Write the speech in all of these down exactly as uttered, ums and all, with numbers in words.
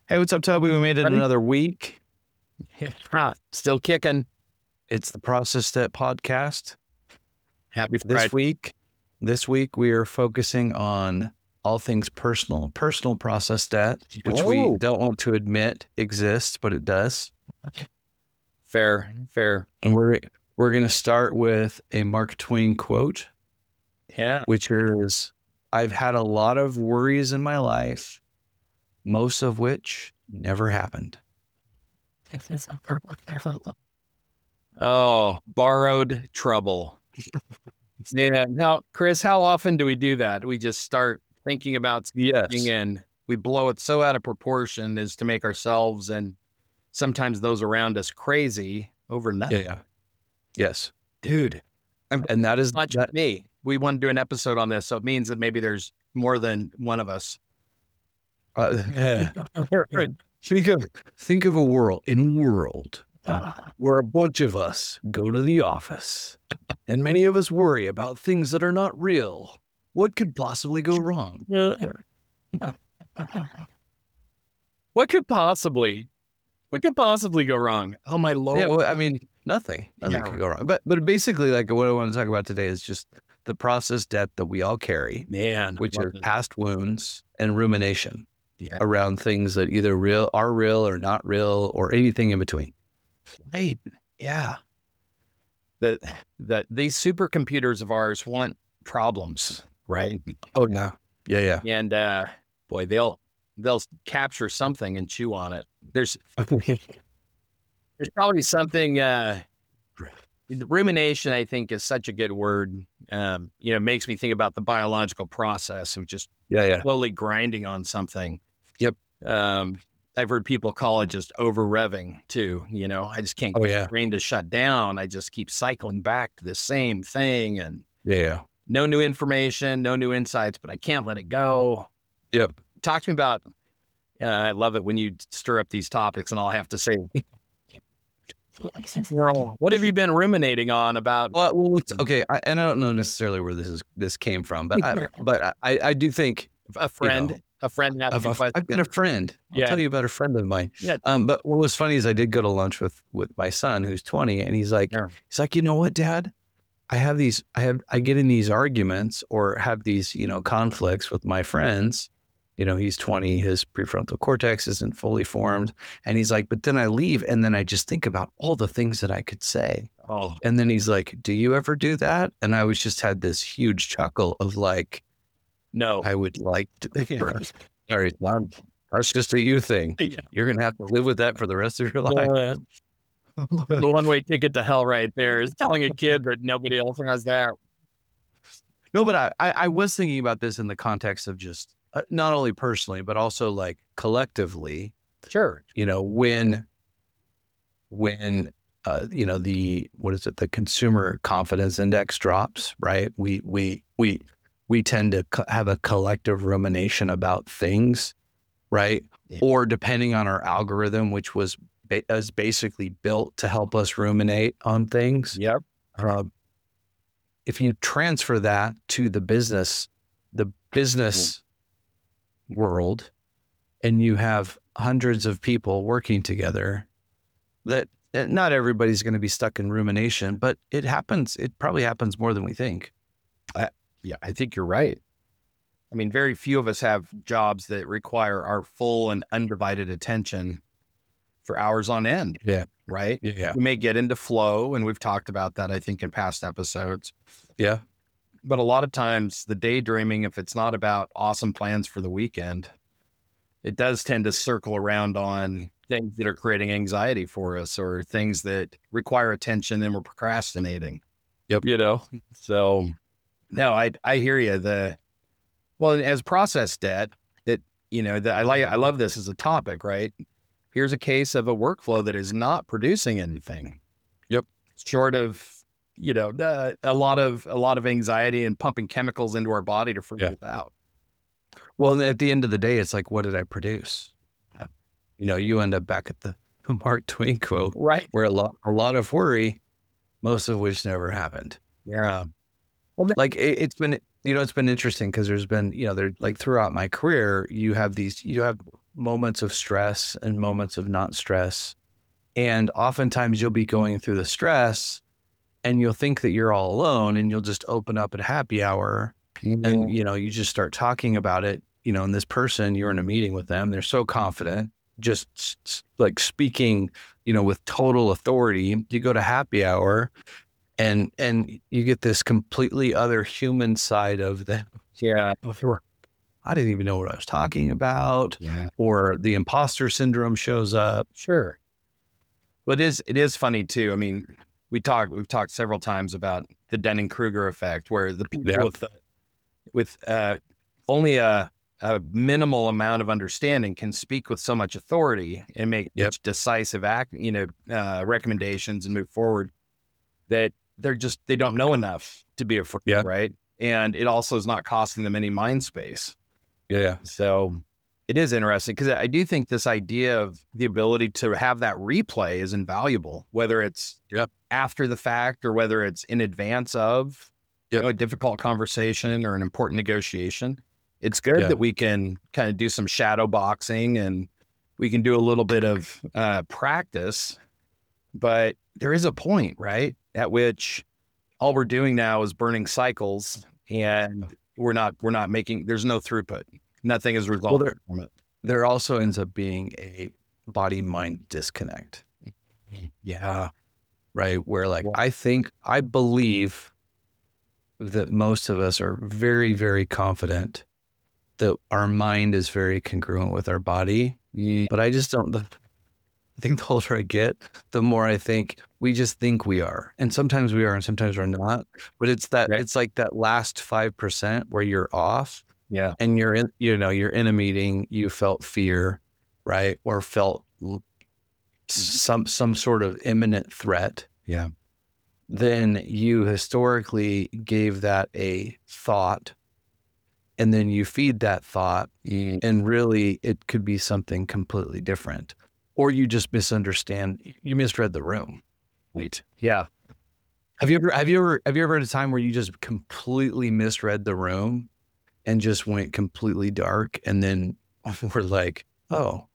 Hey, what's up, Toby? We made it Ready? another week. Yeah, still kicking. It's the Process Debt podcast. Happy This Friday. week, this week we are focusing on all things personal, personal process debt, which we Whoa. don't want to admit exists, but it does. Fair, fair. And we're we're going to start with a Mark Twain quote, Yeah. which is, "I've had a lot of worries in my life, most of which never happened." Oh, borrowed trouble. Yeah. Now, Chris, how often do we do that? We just start thinking about Yes. something and we blow it so out of proportion as to make ourselves and sometimes those around us crazy over Yeah. nothing. yeah. Yes. Dude, And that is not that. just me. We want to do an episode on this, so it means that maybe there's more than one of us. Uh, yeah. Think of think of a world in world where a bunch of us go to the office, and many of us worry about things that are not real. What could possibly go wrong? What could possibly, what could possibly go wrong? Oh my lord! Yeah, well, I mean, nothing. Nothing Yeah. could go wrong. But but basically, like what I want to talk about today is just the process debt that we all carry, Man, which love are this. past wounds and rumination Yeah. around things that either real are real or not real or anything in between. Right. Yeah. That that these supercomputers of ours want problems, right? Oh yeah, yeah, yeah. And uh, boy, they'll they'll capture something and chew on it. There's there's probably something. Uh, rumination, I think, is such a good word. Um, you know, it makes me think about the biological process of just Yeah, yeah. slowly grinding on something. Yep. Um, I've heard people call it just over revving too. You know, I just can't Oh get yeah, the brain to shut down. I just keep cycling back to the same thing and yeah, yeah. no new information, no new insights, but I can't let it go. Yep. Talk to me about, uh, I love it when you stir up these topics and I'll have to say, what have you been ruminating on about? Well, well it's, okay, I, and I don't know necessarily where this is this came from, but I, but I, I do think A friend, you know, a friend. of a, I've got a friend. I'll Yeah. tell you about a friend of mine. Yeah. Um, but what was funny is I did go to lunch with with my son who's twenty, and he's like, Yeah. he's like, you know what, Dad? I have these, I have, I get in these arguments or have these, you know, conflicts with my friends. You know, he's twenty, his prefrontal cortex isn't fully formed. And he's like, but then I leave and then I just think about all the things that I could say. Oh, And then he's like, do you ever do that? And I was just had this huge chuckle of like, no. I would like to, sorry, Mom, that's just a you thing. Yeah. You're going to have to live with that for the rest of your life. Uh, the one-way ticket to hell right there is telling a kid that nobody else has that. No, but I, I, I was thinking about this in the context of just uh, not only personally, but also like collectively, Sure. you know, when, when, uh, you know, the, what is it? The consumer confidence index drops, right? We, we, we, we tend to co- have a collective rumination about things, right? Yeah. Or depending on our algorithm, which was, ba- is basically built to help us ruminate on things. Yep. Uh, if you transfer that to the business, the business world, and you have hundreds of people working together, that that not everybody's going to be stuck in rumination, but it happens. It probably happens more than we think. Yeah, I think you're right. I mean, very few of us have jobs that require our full and undivided attention for hours on end. Yeah. Right. Yeah. We may get into flow, and we've talked about that, I think, in past episodes. Yeah. But a lot of times the daydreaming, if it's not about awesome plans for the weekend, it does tend to circle around on things that are creating anxiety for us or things that require attention and we're procrastinating. Yep. You know, so no, I, I hear you. The, well, as process debt, that, you know, that I like, I love this as a topic, right? Here's a case of a workflow that is not producing anything. Yep. Short of, you know, uh, a lot of, a lot of anxiety and pumping chemicals into our body to freak Yeah. us out. Well, at the end of the day, it's like, what did I produce? You know, you end up back at the Mark Twain quote, Right. where a lot, a lot of worry, most of which never happened. Yeah. Like it, it's been, you know, it's been interesting because there's been, you know, there like throughout my career, you have these, you have moments of stress and moments of not stress. And oftentimes you'll be going through the stress and you'll think that you're all alone, and you'll just open up at happy hour Mm-hmm. and, you know, you just start talking about it, you know, and this person, you're in a meeting with them, they're so confident, just s- s- like speaking, you know, with total authority. You go to happy hour and, and you get this completely other human side of them. Yeah. I didn't even know what I was talking about, Yeah. or the imposter syndrome shows up. Sure. But it is, it is funny too. I mean, we talk, we've talked several times about the Dunning-Kruger effect, where the people Yeah. with, the, with uh, only a, a minimal amount of understanding can speak with so much authority and make Yep. such decisive act, you know, uh, recommendations and move forward, that they're just, they don't know enough to be afraid, Yeah. right? And it also is not costing them any mind space. Yeah. So it is interesting, because I do think this idea of the ability to have that replay is invaluable, whether it's Yep. after the fact or whether it's in advance of Yep. you know, a difficult conversation or an important negotiation. It's good Yeah. that we can kind of do some shadow boxing, and we can do a little bit of uh, practice, but there is a point, right, at which all we're doing now is burning cycles, and we're not, we're not making, there's no throughput. Nothing is resulting there- from it. There also ends up being a body mind disconnect, Yeah. right? Where like, Yeah. I think, I believe that most of us are very, very confident that our mind is very congruent with our body. Yeah. But I just don't, the, I think the older I get, the more I think we just think we are. And sometimes we are and sometimes we're not. But it's that, Right. it's like that last five percent where you're off. Yeah. And you're in, you know, you're in a meeting, you felt fear, right? Or felt l- some, some sort of imminent threat. Yeah. Then you historically gave that a thought, and then you feed that thought, Mm. and really it could be something completely different, or you just misunderstand, you misread the room. Right. Yeah. Have you ever, have you ever, have you ever had a time where you just completely misread the room and just went completely dark, and then we're like, oh,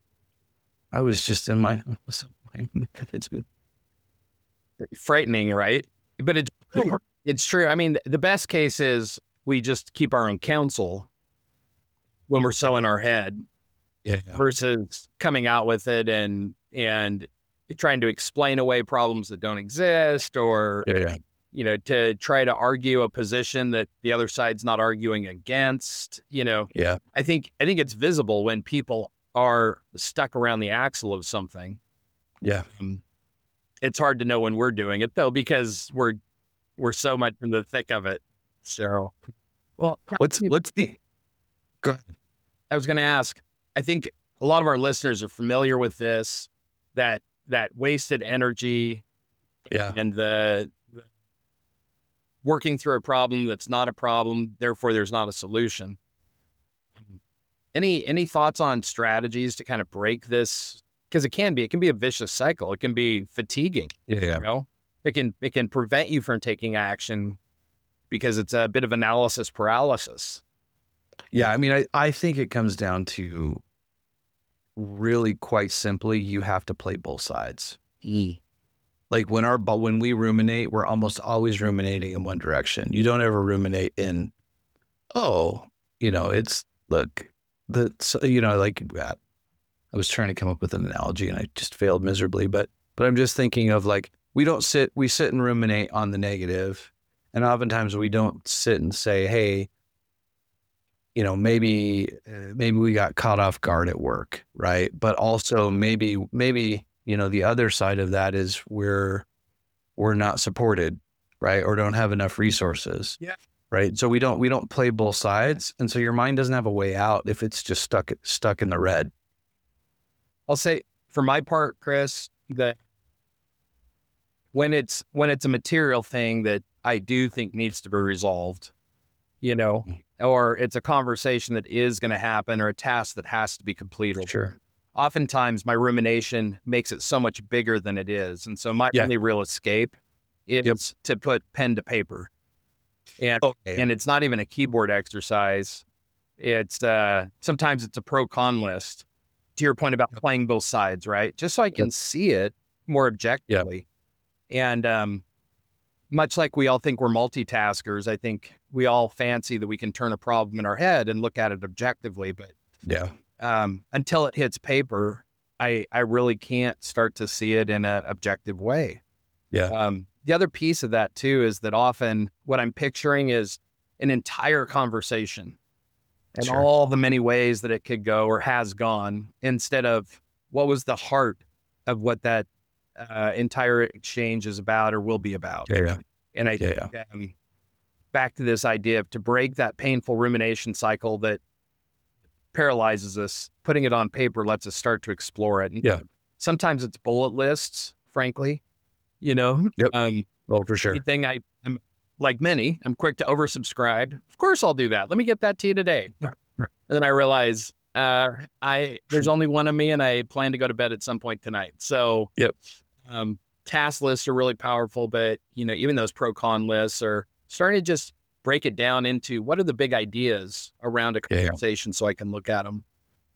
I was just in my, it's good. Frightening, right? But it's, it's true. I mean, the best case is we just keep our own counsel when we're so in our head, Yeah. versus coming out with it and, and trying to explain away problems that don't exist, or, Yeah. Yeah. you know, to try to argue a position that the other side's not arguing against. You know, Yeah. I think, I think it's visible when people are stuck around the axle of something. Yeah. Um, it's hard to know when we're doing it though, because we're, we're so much in the thick of it. So, well, What's, what's the, go ahead. I was going to ask, I think a lot of our listeners are familiar with this, that, that wasted energy Yeah. and the, the working through a problem that's not a problem, therefore there's not a solution. Any, any thoughts on strategies to kind of break this? Because it can be, it can be a vicious cycle. It can be fatiguing. Yeah. You know, it can, it can prevent you from taking action because it's a bit of analysis paralysis. Yeah. I mean, I, I think it comes down to really quite simply, you have to play both sides. Like when our, but when we ruminate, we're almost always ruminating in one direction. You don't ever ruminate in, oh, you know, it's, look, the, so, you know, like uh, I was trying to come up with an analogy and I just failed miserably, but, but I'm just thinking of like, we don't sit, we sit and ruminate on the negative. And oftentimes we don't sit and say, hey, you know, maybe, uh, maybe we got caught off guard at work. Right. But also maybe, maybe, you know, the other side of that is we're, we're not supported, right. Or don't have enough resources. Yeah. Right. So we don't, we don't play both sides. And so your mind doesn't have a way out if it's just stuck, stuck in the red. I'll say for my part, Chris, that when it's, when it's a material thing that I do think needs to be resolved, you know, or it's a conversation that is going to happen or a task that has to be completed. Sure. Oftentimes my rumination makes it so much bigger than it is. And so my Yeah. only real escape is Yep. to put pen to paper. And, Okay. and it's not even a keyboard exercise. It's, uh, sometimes it's a pro con list. to your point about playing both sides, right? Just so I can see it more objectively. Yeah. And um, much like we all think we're multitaskers, I think we all fancy that we can turn a problem in our head and look at it objectively. But yeah, um, until it hits paper, I I really can't start to see it in an objective way. Yeah. Um, the other piece of that too is that often what I'm picturing is an entire conversation and Sure. all the many ways that it could go or has gone, instead of what was the heart of what that uh, entire exchange is about or will be about. Yeah. yeah. And I Yeah, think um, back to this idea of to break that painful rumination cycle that paralyzes us, putting it on paper lets us start to explore it. And Yeah. sometimes it's bullet lists, frankly, you know. Yep. Um, Oh, for sure. Anything I am, like many, I'm quick to oversubscribe. Of course I'll do that. Let me get that to you today. Right. And then I realize uh, I there's only one of me and I plan to go to bed at some point tonight. So Yep. um, task lists are really powerful, but you know, even those pro con lists are starting to just break it down into what are the big ideas around a Yeah, yeah. conversation so I can look at them.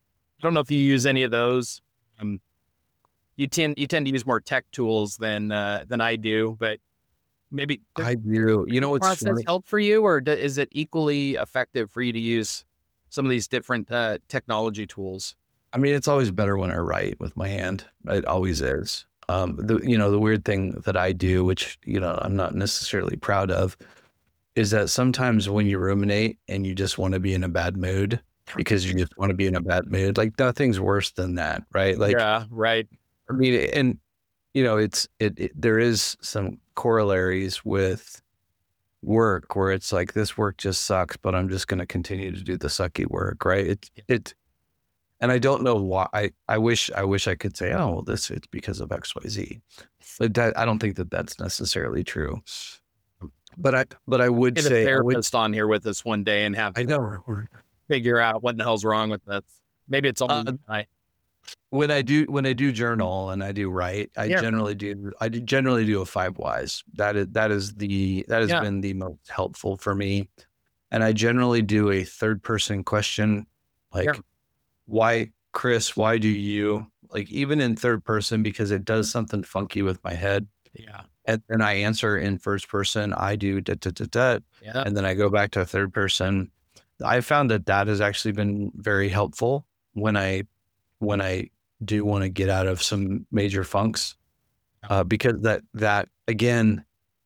I don't know if you use any of those. Um, you tend you tend to use more tech tools than uh, than I do, but maybe I do. You know what's process funny? help for you, or do, is it equally effective for you to use some of these different uh, technology tools? I mean, it's always better when I write with my hand. It always is. Um, the you know the weird thing that I do, which you know I'm not necessarily proud of, is that sometimes when you ruminate and you just want to be in a bad mood because you just want to be in a bad mood, like nothing's worse than that, right? Like, Yeah, right. I mean, and you know, it's it, it there is some corollaries with work where it's like this work just sucks, but I'm just going to continue to do the sucky work, right? It it, and I don't know why. I I wish I wish I could say, oh, well, this it's because of X Y Z, but that, I don't think that that's necessarily true. But I but I would Get a say I would, therapist on here with us one day and have I know figure out what the hell's wrong with this. Maybe it's all Uh, I. when I do when I do journal and I do write, I Yeah. generally do I do generally do a five whys. That is that is the that has Yeah. been the most helpful for me. And I generally do a third person question, like Yeah. why Chris, why do you, like even in third person, because it does something funky with my head. Yeah. And then I answer in first person, I do da, da, da, da, Yeah. and then I go back to a third person. I found that that has actually been very helpful when I when I do want to get out of some major funks, uh, because that that again,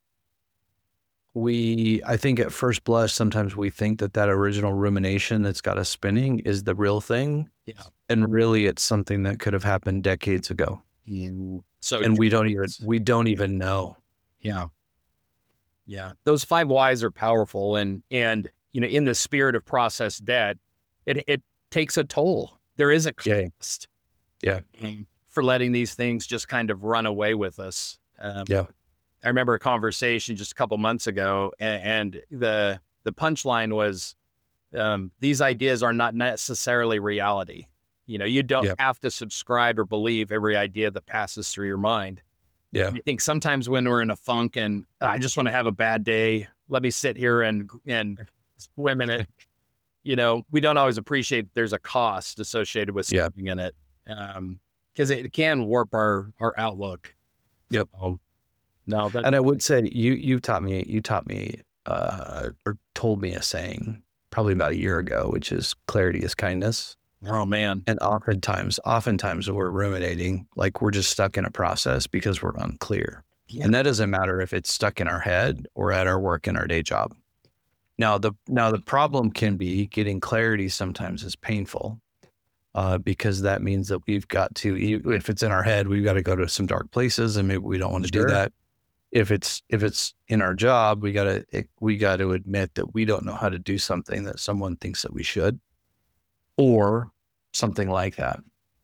we I think at first blush sometimes we think that that original rumination that's got us spinning is the real thing, Yeah. and really it's something that could have happened decades ago, So and we don't even we don't even know. Yeah. Yeah. Those five whys are powerful. And, and, you know, in the spirit of process debt, it, it takes a toll. There is a Yeah. cost. Yeah. um, For letting these things just kind of run away with us. Um, Yeah. I remember a conversation just a couple months ago, and, and the, the punchline was, um, these ideas are not necessarily reality. You know, you don't Yeah. have to subscribe or believe every idea that passes through your mind. Yeah. I think sometimes when we're in a funk and I just want to have a bad day, let me sit here and and swim in it. You know, we don't always appreciate there's a cost associated with Yeah. swimming in it, um, because it can warp our our outlook. Yep. So, no, that, And I would say you you taught me you taught me uh, or told me a saying probably about a year ago, which is clarity is kindness. oh man, And oftentimes, oftentimes we're ruminating, like we're just stuck in a process because we're unclear. Yeah. And that doesn't matter if it's stuck in our head or at our work in our day job. Now the now the problem can be getting clarity sometimes is painful, uh, because that means that we've got to, if it's in our head, we've got to go to some dark places, and maybe we don't want to Sure. do that. If it's if it's in our job, we gotta we got to admit that we don't know how to do something that someone thinks that we should, or something like that.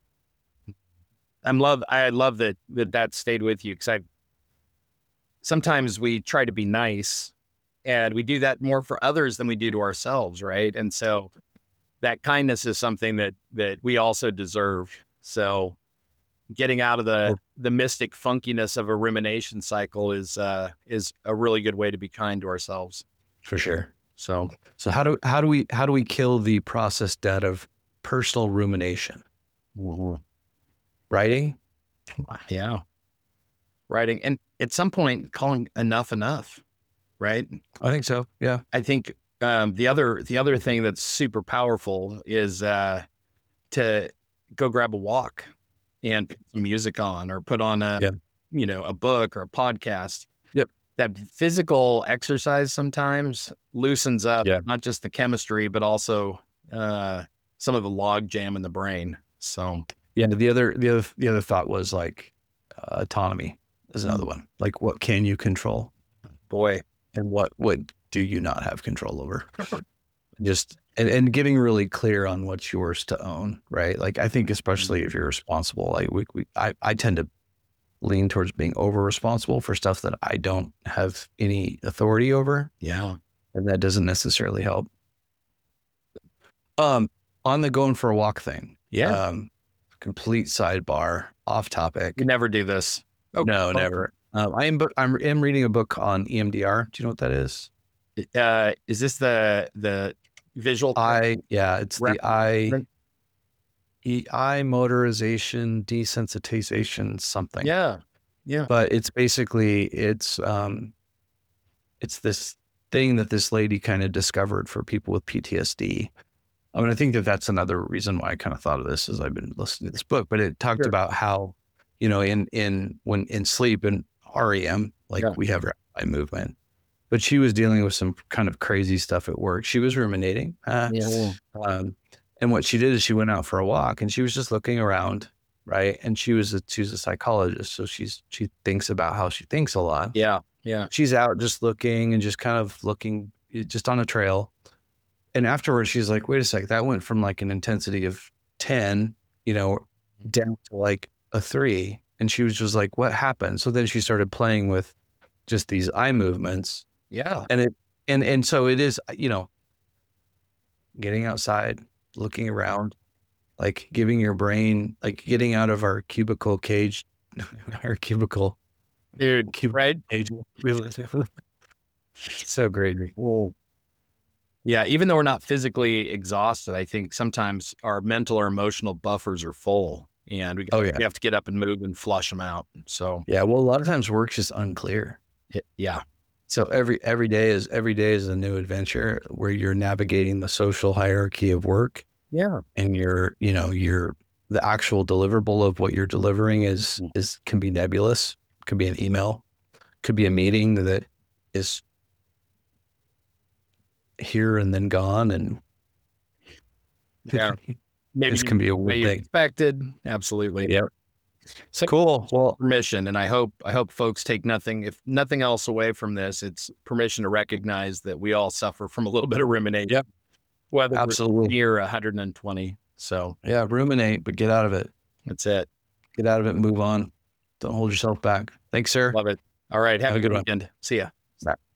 I'm love. I love that that that stayed with you, because I sometimes we try to be nice, and we do that more for others than we do to ourselves, right? And so that kindness is something that that we also deserve. So getting out of the the mystic funkiness of a rumination cycle is uh, is a really good way to be kind to ourselves. For sure. So So how do how do we how do we kill the process debt of personal rumination? Writing. Yeah. Writing. And at some point calling enough enough, right? I think so. Yeah. I think um, the other the other thing that's super powerful is uh, to go grab a walk and put some music on, or put on a Yeah. you know a book or a podcast. Yep. That physical exercise sometimes loosens up Yeah. not just the chemistry, but also uh, some of the log jam in the brain. So Yeah. The other the other the other thought was like uh, autonomy is another one. Like, what can you control, boy, and what what do you not have control over? Just and, and getting really clear on what's yours to own, right? Like, I think especially if you're responsible, like we, we I, I tend to lean towards being over responsible for stuff that I don't have any authority over, yeah, and that doesn't necessarily help. Um, on the going for a walk thing, yeah. um, complete sidebar, off topic. You never do this. Oh, no, never. Um, I am, I'm, I'm reading a book on E M D R. Do you know what that is? Uh, is this the the visual? I yeah, it's Rep- the eye, e, eye motorization desensitization something. Yeah, yeah. But it's basically it's um, it's this thing that this lady kind of discovered for people with P T S D. I mean, I think that that's another reason why I kind of thought of this as I've been listening to this book. But it talked Sure. about how, you know, in in when in sleep and R E M, like Yeah. we have eye movement. But she was dealing with some kind of crazy stuff at work. She was ruminating. Uh, Yeah. um, and what she did is she went out for a walk and she was just looking around, right? And she was a, she's a psychologist. So she's, she thinks about how she thinks a lot. Yeah, yeah. She's out just looking and just kind of looking just on a trail. And afterwards she's like, wait a sec, that went from like an intensity of ten, you know, down to like a three. And she was just like, what happened? So then she started playing with just these eye movements. Yeah. And it, and, and so it is, you know, getting outside, looking around, like giving your brain, like getting out of our cubicle cage, our cubicle, Dude, cubicle right? cage. So great. Well, yeah, even though we're not physically exhausted, I think sometimes our mental or emotional buffers are full, and we, Oh, yeah. we have to get up and move and flush them out. So Yeah. Well, a lot of times work's just unclear. it- yeah, So every, every day is, every day is a new adventure where you're navigating the social hierarchy of work, yeah, and you're, you know, you're, the actual deliverable of what you're delivering is, is, can be nebulous, could be an email, could be a meeting that is here and then gone. And yeah. Maybe this can be a way weird you thing. expected. Absolutely. Yeah. So Cool. Well, permission, and I hope I hope folks take nothing, if nothing else, away from this. It's permission to recognize that we all suffer from a little bit of rumination. Yep. Whether we're absolutely. near one hundred twenty. So Yeah. Ruminate, but get out of it. that's it. Get out of it and move on. Don't hold yourself back. Thanks, sir. Love it. All right. Have, Have a a good good one. weekend. See ya.